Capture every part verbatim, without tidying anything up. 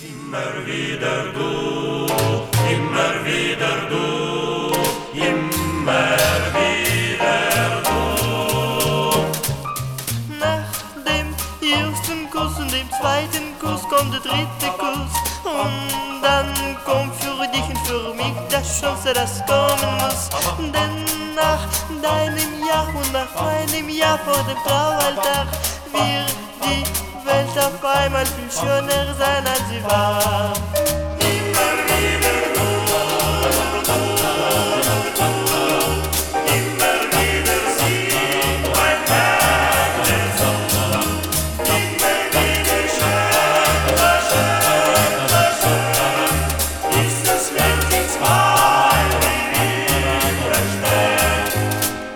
Immer wieder du, immer wieder du, immer wieder du. Nach dem ersten Kuss und dem zweiten Kuss kommt der dritte Kuss. Und dann kommt für dich und für mich das Schönste, das kommen muss. Denn nach deinem Ja und nach meinem Ja vor dem Traualtar wird die Welt auf einmal viel schöner sein, als sie war. Immer wieder du, immer wieder sie, mein Herz. Immer wieder schön, schön, schön, ist das Leben in zwei, die wieder stehen.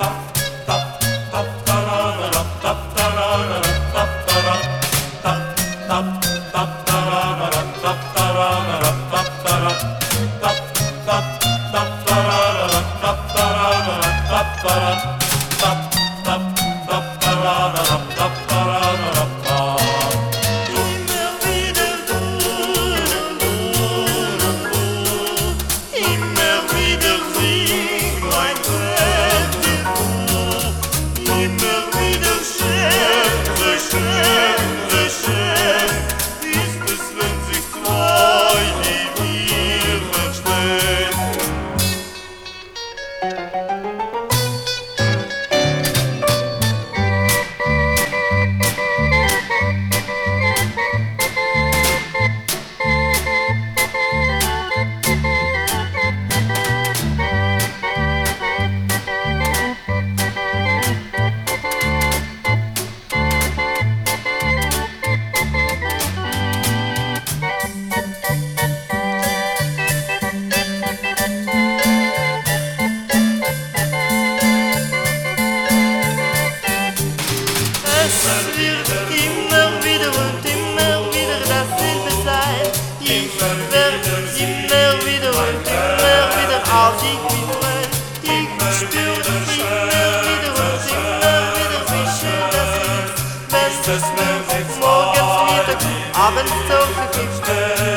Es wird immer wieder und immer wieder dasselbe sein. Ich werde immer wieder und immer wieder auf dich mich freuen. Ich spüre immer wieder und immer wieder, wie schön das ist. Wenn es morgens, mittags, abends so glücklich wird.